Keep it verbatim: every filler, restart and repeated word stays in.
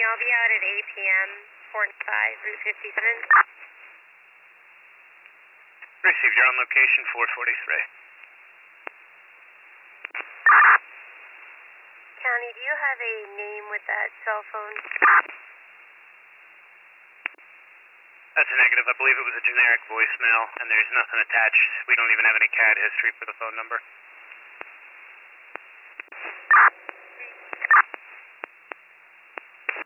I'll be out at eight p.m. forty-five, Route fifty-seven. Received. You're on location four forty-three. County, do you have a name with that cell phone? That's a negative. I believe it was a generic voicemail, and there's nothing attached. We don't even have any C A D history for the phone number.